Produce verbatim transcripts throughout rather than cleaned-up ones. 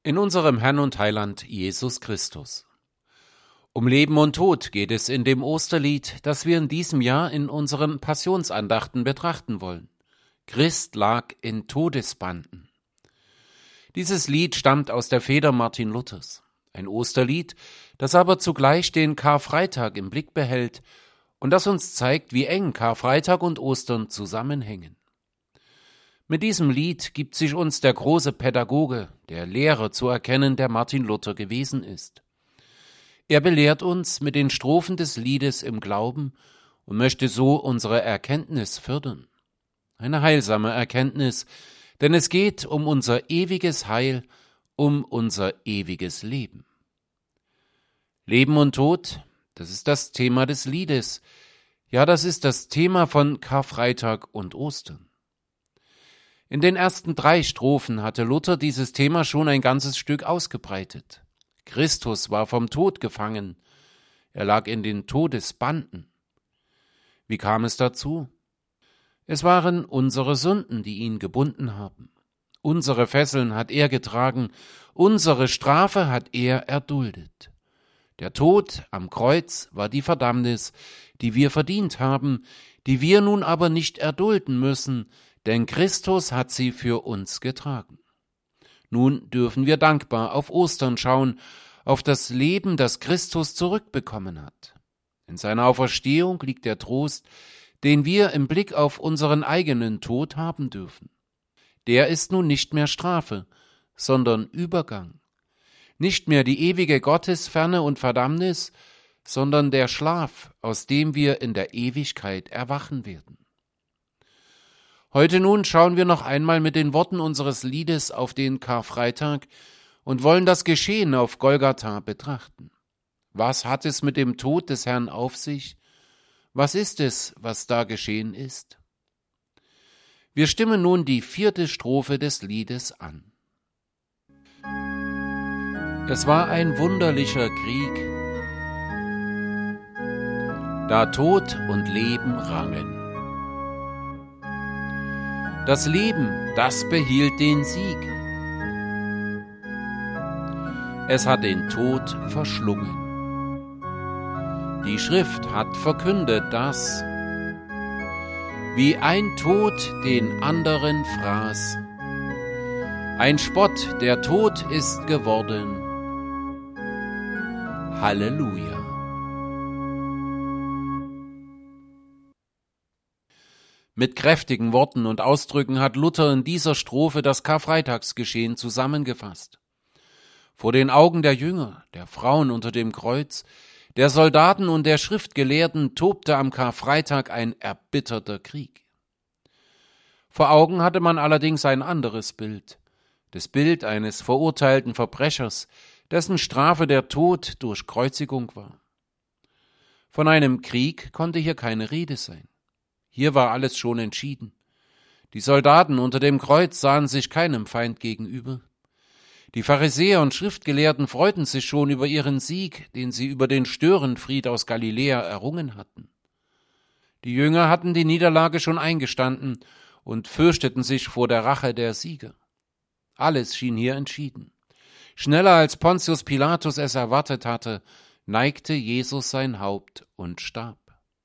In unserem Herrn und Heiland Jesus Christus. Um Leben und Tod geht es in dem Osterlied, das wir in diesem Jahr in unseren Passionsandachten betrachten wollen. Christ lag in Todesbanden. Dieses Lied stammt aus der Feder Martin Luthers. Ein Osterlied, das aber zugleich den Karfreitag im Blick behält und das uns zeigt, wie eng Karfreitag und Ostern zusammenhängen. Mit diesem Lied gibt sich uns der große Pädagoge, der Lehrer zu erkennen, der Martin Luther gewesen ist. Er belehrt uns mit den Strophen des Liedes im Glauben und möchte so unsere Erkenntnis fördern. Eine heilsame Erkenntnis, denn es geht um unser ewiges Heil, um unser ewiges Leben. Leben und Tod, das ist das Thema des Liedes. Ja, das ist das Thema von Karfreitag und Ostern. In den ersten drei Strophen hatte Luther dieses Thema schon ein ganzes Stück ausgebreitet. Christus war vom Tod gefangen. Er lag in den Todesbanden. Wie kam es dazu? Es waren unsere Sünden, die ihn gebunden haben. Unsere Fesseln hat er getragen, unsere Strafe hat er erduldet. Der Tod am Kreuz war die Verdammnis, die wir verdient haben, die wir nun aber nicht erdulden müssen, denn Christus hat sie für uns getragen. Nun dürfen wir dankbar auf Ostern schauen, auf das Leben, das Christus zurückbekommen hat. In seiner Auferstehung liegt der Trost, den wir im Blick auf unseren eigenen Tod haben dürfen. Der ist nun nicht mehr Strafe, sondern Übergang. Nicht mehr die ewige Gottesferne und Verdammnis, sondern der Schlaf, aus dem wir in der Ewigkeit erwachen werden. Heute nun schauen wir noch einmal mit den Worten unseres Liedes auf den Karfreitag und wollen das Geschehen auf Golgatha betrachten. Was hat es mit dem Tod des Herrn auf sich? Was ist es, was da geschehen ist? Wir stimmen nun die vierte Strophe des Liedes an. Es war ein wunderlicher Krieg, da Tod und Leben rangen. Das Leben, das behielt den Sieg. Es hat den Tod verschlungen. Die Schrift hat verkündet, dass, wie ein Tod den anderen fraß, ein Spott, der Tod ist geworden. Halleluja. Mit kräftigen Worten und Ausdrücken hat Luther in dieser Strophe das Karfreitagsgeschehen zusammengefasst. Vor den Augen der Jünger, der Frauen unter dem Kreuz, der Soldaten und der Schriftgelehrten tobte am Karfreitag ein erbitterter Krieg. Vor Augen hatte man allerdings ein anderes Bild, das Bild eines verurteilten Verbrechers, dessen Strafe der Tod durch Kreuzigung war. Von einem Krieg konnte hier keine Rede sein. Hier war alles schon entschieden. Die Soldaten unter dem Kreuz sahen sich keinem Feind gegenüber. Die Pharisäer und Schriftgelehrten freuten sich schon über ihren Sieg, den sie über den Störenfried aus Galiläa errungen hatten. Die Jünger hatten die Niederlage schon eingestanden und fürchteten sich vor der Rache der Sieger. Alles schien hier entschieden. Schneller als Pontius Pilatus es erwartet hatte, neigte Jesus sein Haupt und starb.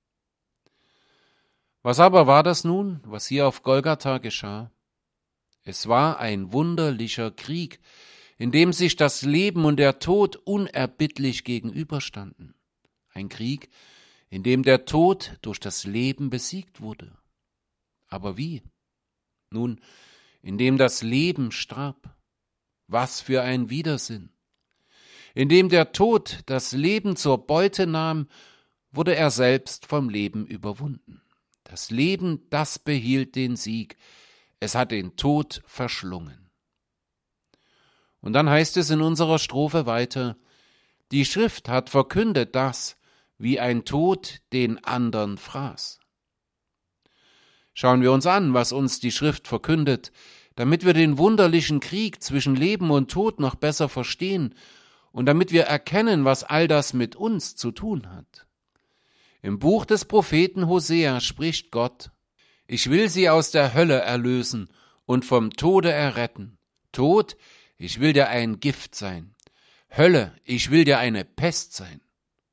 Was aber war das nun, was hier auf Golgatha geschah? Es war ein wunderlicher Krieg, in dem sich das Leben und der Tod unerbittlich gegenüberstanden. Ein Krieg, in dem der Tod durch das Leben besiegt wurde. Aber wie? Nun, indem das Leben starb. Was für ein Widersinn! Indem der Tod das Leben zur Beute nahm, wurde er selbst vom Leben überwunden. Das Leben, das behielt den Sieg. Es hat den Tod verschlungen. Und dann heißt es in unserer Strophe weiter, die Schrift hat verkündet das, wie ein Tod den andern fraß. Schauen wir uns an, was uns die Schrift verkündet, damit wir den wunderlichen Krieg zwischen Leben und Tod noch besser verstehen und damit wir erkennen, was all das mit uns zu tun hat. Im Buch des Propheten Hosea spricht Gott: Ich will sie aus der Hölle erlösen und vom Tode erretten. Tod, ich will dir ein Gift sein. Hölle, ich will dir eine Pest sein.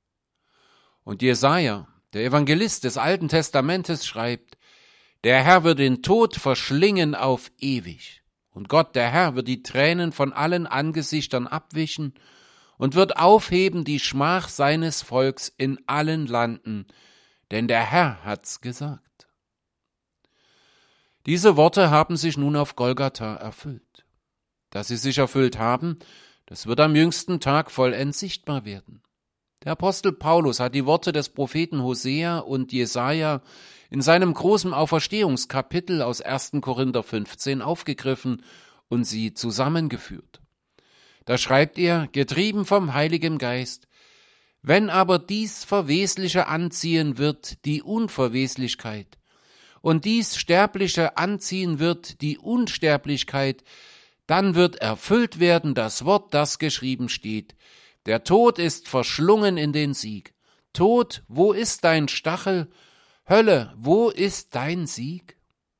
Und Jesaja, der Evangelist des Alten Testamentes, schreibt, der Herr wird den Tod verschlingen auf ewig. Und Gott, der Herr, wird die Tränen von allen Angesichtern abwischen und wird aufheben die Schmach seines Volks in allen Landen, denn der Herr hat's gesagt. Diese Worte haben sich nun auf Golgatha erfüllt. Dass sie sich erfüllt haben, das wird am jüngsten Tag vollends sichtbar werden. Der Apostel Paulus hat die Worte des Propheten Hosea und Jesaja in seinem großen Auferstehungskapitel aus ersten Korinther fünfzehn aufgegriffen und sie zusammengeführt. Da schreibt er, getrieben vom Heiligen Geist, wenn aber dies Verwesliche anziehen wird, die Unverweslichkeit, und dies Sterbliche anziehen wird, die Unsterblichkeit, dann wird erfüllt werden das Wort, das geschrieben steht, der Tod ist verschlungen in den Sieg. Tod, wo ist dein Stachel? Hölle, wo ist dein Sieg?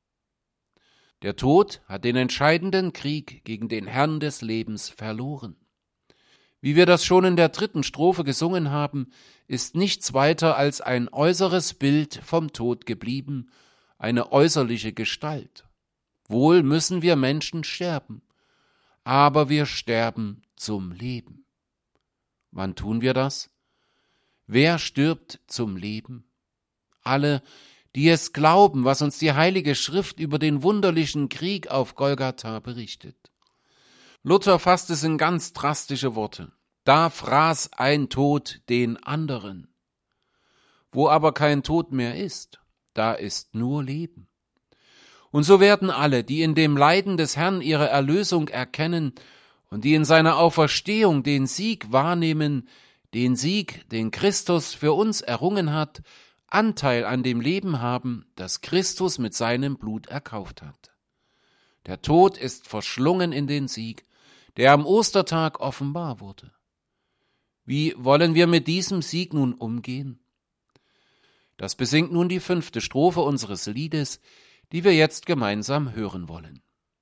Der Tod hat den entscheidenden Krieg gegen den Herrn des Lebens verloren. Wie wir das schon in der dritten Strophe gesungen haben, ist nichts weiter als ein äußeres Bild vom Tod geblieben, eine äußerliche Gestalt. Wohl müssen wir Menschen sterben, aber wir sterben zum Leben. Wann tun wir das? Wer stirbt zum Leben? Alle, die es glauben, was uns die Heilige Schrift über den wunderlichen Krieg auf Golgatha berichtet. Luther fasst es in ganz drastische Worte. Da fraß ein Tod den anderen. Wo aber kein Tod mehr ist, da ist nur Leben. Und so werden alle, die in dem Leiden des Herrn ihre Erlösung erkennen und die in seiner Auferstehung den Sieg wahrnehmen, den Sieg, den Christus für uns errungen hat, Anteil an dem Leben haben, das Christus mit seinem Blut erkauft hat. Der Tod ist verschlungen in den Sieg, der am Ostertag offenbar wurde. Wie wollen wir mit diesem Sieg nun umgehen? Das besingt nun die fünfte Strophe unseres Liedes, die wir jetzt gemeinsam hören wollen.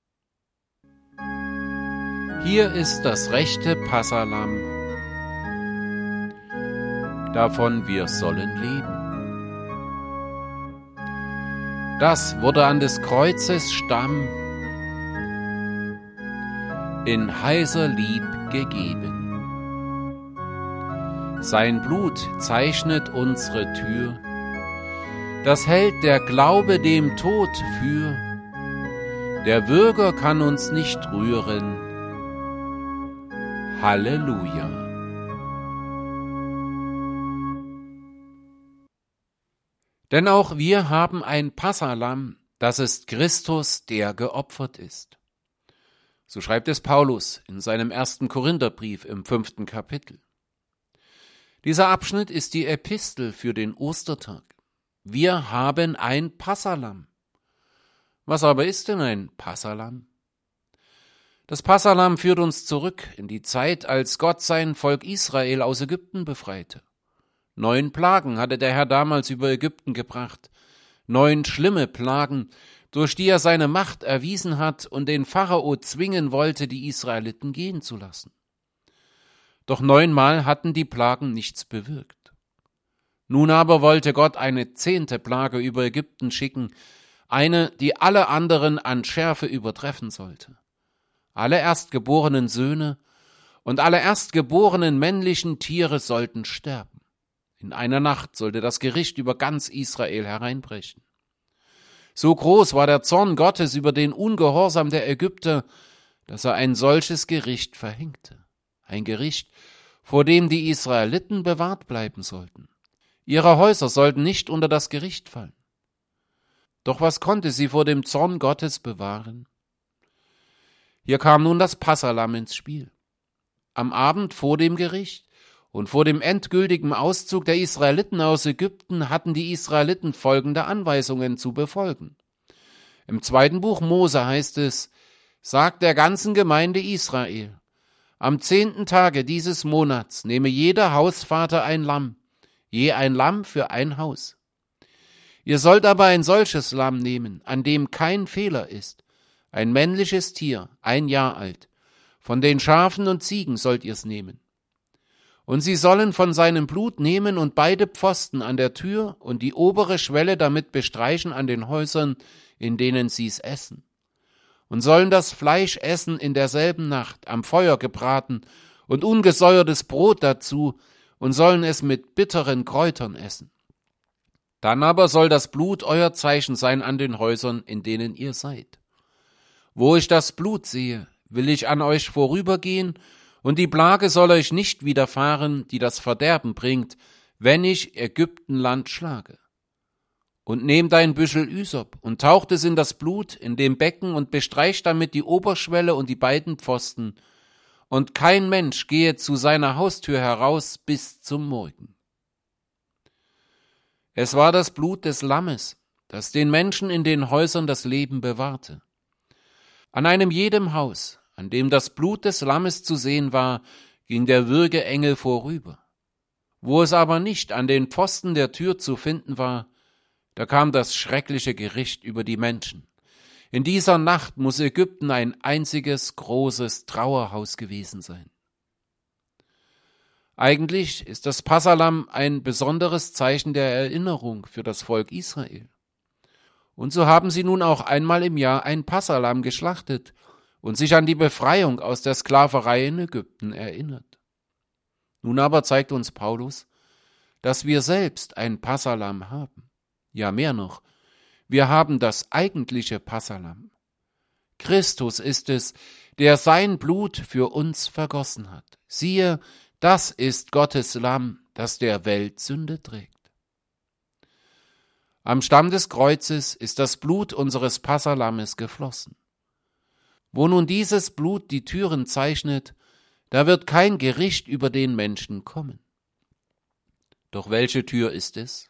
Hier ist das rechte Passalamm, davon wir sollen leben. Das wurde an des Kreuzes Stamm in heißer Lieb gegeben. Sein Blut zeichnet unsere Tür, das hält der Glaube dem Tod für. Der Würger kann uns nicht rühren. Halleluja. Denn auch wir haben ein Passalamm, das ist Christus, der geopfert ist. So schreibt es Paulus in seinem ersten Korintherbrief im fünften Kapitel. Dieser Abschnitt ist die Epistel für den Ostertag. Wir haben ein Passalamm. Was aber ist denn ein Passalamm? Das Passalamm führt uns zurück in die Zeit, als Gott sein Volk Israel aus Ägypten befreite. Neun Plagen hatte der Herr damals über Ägypten gebracht. Neun schlimme Plagen, durch die er seine Macht erwiesen hat und den Pharao zwingen wollte, die Israeliten gehen zu lassen. Doch neunmal hatten die Plagen nichts bewirkt. Nun aber wollte Gott eine zehnte Plage über Ägypten schicken, eine, die alle anderen an Schärfe übertreffen sollte. Alle erstgeborenen Söhne und alle erstgeborenen männlichen Tiere sollten sterben. In einer Nacht sollte das Gericht über ganz Israel hereinbrechen. So groß war der Zorn Gottes über den Ungehorsam der Ägypter, dass er ein solches Gericht verhängte. Ein Gericht, vor dem die Israeliten bewahrt bleiben sollten. Ihre Häuser sollten nicht unter das Gericht fallen. Doch was konnte sie vor dem Zorn Gottes bewahren? Hier kam nun das Passalamm ins Spiel. Am Abend vor dem Gericht und vor dem endgültigen Auszug der Israeliten aus Ägypten hatten die Israeliten folgende Anweisungen zu befolgen. Im zweiten Buch Mose heißt es, sagt der ganzen Gemeinde Israel, am zehnten Tage dieses Monats nehme jeder Hausvater ein Lamm, je ein Lamm für ein Haus. Ihr sollt aber ein solches Lamm nehmen, an dem kein Fehler ist, ein männliches Tier, ein Jahr alt, von den Schafen und Ziegen sollt ihr's nehmen. Und sie sollen von seinem Blut nehmen und beide Pfosten an der Tür und die obere Schwelle damit bestreichen an den Häusern, in denen sie's essen. Und sollen das Fleisch essen in derselben Nacht, am Feuer gebraten, und ungesäuertes Brot dazu, und sollen es mit bitteren Kräutern essen. Dann aber soll das Blut euer Zeichen sein an den Häusern, in denen ihr seid. Wo ich das Blut sehe, will ich an euch vorübergehen, und die Plage soll euch nicht widerfahren, die das Verderben bringt, wenn ich Ägyptenland schlage. Und nehmt ein Büschel Ysop und taucht es in das Blut, in dem Becken, und bestreicht damit die Oberschwelle und die beiden Pfosten, und kein Mensch gehe zu seiner Haustür heraus bis zum Morgen. Es war das Blut des Lammes, das den Menschen in den Häusern das Leben bewahrte. An einem jedem Haus, an dem das Blut des Lammes zu sehen war, ging der Würgeengel vorüber. Wo es aber nicht an den Pfosten der Tür zu finden war, da kam das schreckliche Gericht über die Menschen. In dieser Nacht muss Ägypten ein einziges großes Trauerhaus gewesen sein. Eigentlich ist das Passalamm ein besonderes Zeichen der Erinnerung für das Volk Israel. Und so haben sie nun auch einmal im Jahr ein Passalamm geschlachtet und sich an die Befreiung aus der Sklaverei in Ägypten erinnert. Nun aber zeigt uns Paulus, dass wir selbst ein Passalamm haben. Ja, mehr noch, wir haben das eigentliche Passalamm. Christus ist es, der sein Blut für uns vergossen hat. Siehe, das ist Gottes Lamm, das der Welt Sünde trägt. Am Stamm des Kreuzes ist das Blut unseres Passalammes geflossen. Wo nun dieses Blut die Türen zeichnet, da wird kein Gericht über den Menschen kommen. Doch welche Tür ist es?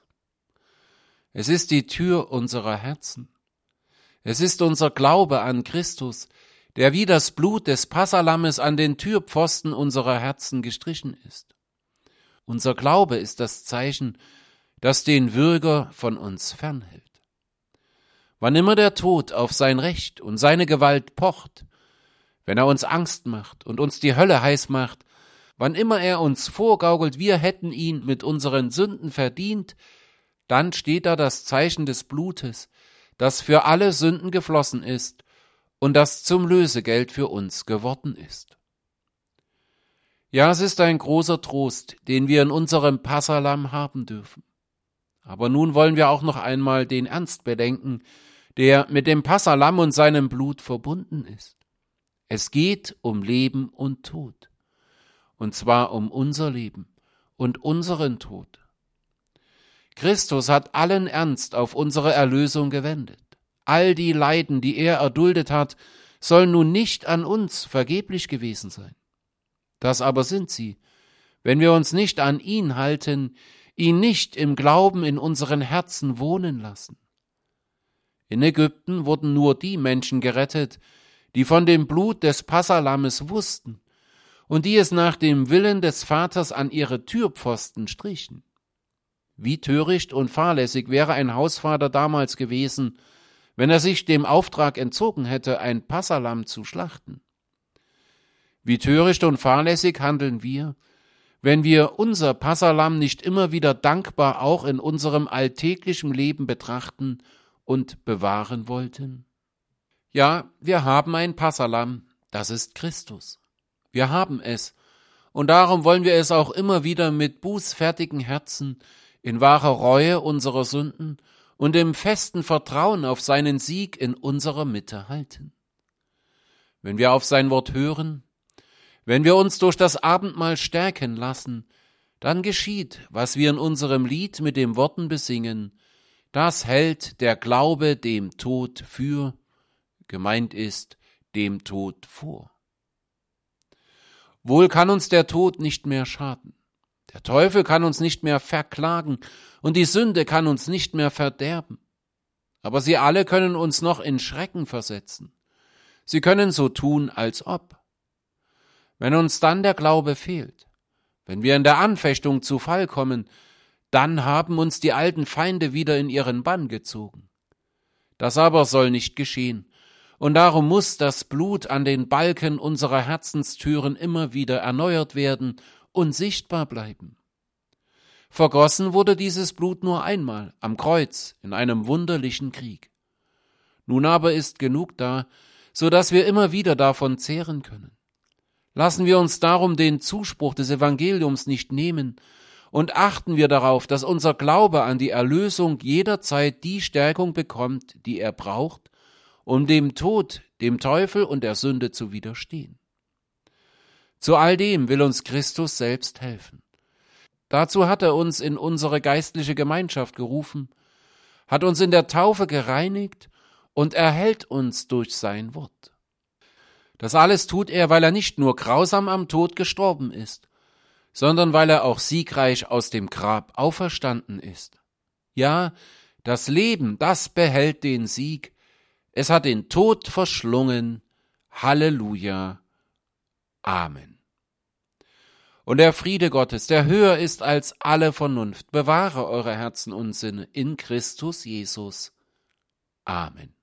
Es ist die Tür unserer Herzen. Es ist unser Glaube an Christus, der wie das Blut des Passalammes an den Türpfosten unserer Herzen gestrichen ist. Unser Glaube ist das Zeichen, das den Würger von uns fernhält. Wann immer der Tod auf sein Recht und seine Gewalt pocht, wenn er uns Angst macht und uns die Hölle heiß macht, wann immer er uns vorgaukelt, wir hätten ihn mit unseren Sünden verdient, dann steht da das Zeichen des Blutes, das für alle Sünden geflossen ist und das zum Lösegeld für uns geworden ist. Ja, es ist ein großer Trost, den wir in unserem Passalamm haben dürfen. Aber nun wollen wir auch noch einmal den Ernst bedenken, der mit dem Passalamm und seinem Blut verbunden ist. Es geht um Leben und Tod, und zwar um unser Leben und unseren Tod. Christus hat allen Ernst auf unsere Erlösung gewendet. All die Leiden, die er erduldet hat, sollen nun nicht an uns vergeblich gewesen sein. Das aber sind sie, wenn wir uns nicht an ihn halten, ihn nicht im Glauben in unseren Herzen wohnen lassen. In Ägypten wurden nur die Menschen gerettet, die von dem Blut des Passalammes wussten und die es nach dem Willen des Vaters an ihre Türpfosten strichen. Wie töricht und fahrlässig wäre ein Hausvater damals gewesen, wenn er sich dem Auftrag entzogen hätte, ein Passalamm zu schlachten. Wie töricht und fahrlässig handeln wir, wenn wir unser Passalamm nicht immer wieder dankbar auch in unserem alltäglichen Leben betrachten und bewahren wollten? Ja, wir haben ein Passalamm, das ist Christus. Wir haben es, und darum wollen wir es auch immer wieder mit bußfertigen Herzen, in wahrer Reue unserer Sünden und im festen Vertrauen auf seinen Sieg in unserer Mitte halten. Wenn wir auf sein Wort hören, wenn wir uns durch das Abendmahl stärken lassen, dann geschieht, was wir in unserem Lied mit den Worten besingen: Das hält der Glaube dem Tod für, gemeint ist, dem Tod vor. Wohl kann uns der Tod nicht mehr schaden. Der Teufel kann uns nicht mehr verklagen und die Sünde kann uns nicht mehr verderben. Aber sie alle können uns noch in Schrecken versetzen. Sie können so tun, als ob. Wenn uns dann der Glaube fehlt, wenn wir in der Anfechtung zu Fall kommen, dann haben uns die alten Feinde wieder in ihren Bann gezogen. Das aber soll nicht geschehen. Und darum muss das Blut an den Balken unserer Herzenstüren immer wieder erneuert werden und sichtbar bleiben. Vergossen wurde dieses Blut nur einmal, am Kreuz, in einem wunderlichen Krieg. Nun aber ist genug da, so dass wir immer wieder davon zehren können. Lassen wir uns darum den Zuspruch des Evangeliums nicht nehmen und achten wir darauf, dass unser Glaube an die Erlösung jederzeit die Stärkung bekommt, die er braucht, um dem Tod, dem Teufel und der Sünde zu widerstehen. Zu all dem will uns Christus selbst helfen. Dazu hat er uns in unsere geistliche Gemeinschaft gerufen, hat uns in der Taufe gereinigt und erhält uns durch sein Wort. Das alles tut er, weil er nicht nur grausam am Tod gestorben ist, sondern weil er auch siegreich aus dem Grab auferstanden ist. Ja, das Leben, das behält den Sieg. Es hat den Tod verschlungen. Halleluja. Amen. Und der Friede Gottes, der höher ist als alle Vernunft, bewahre eure Herzen und Sinne in Christus Jesus. Amen.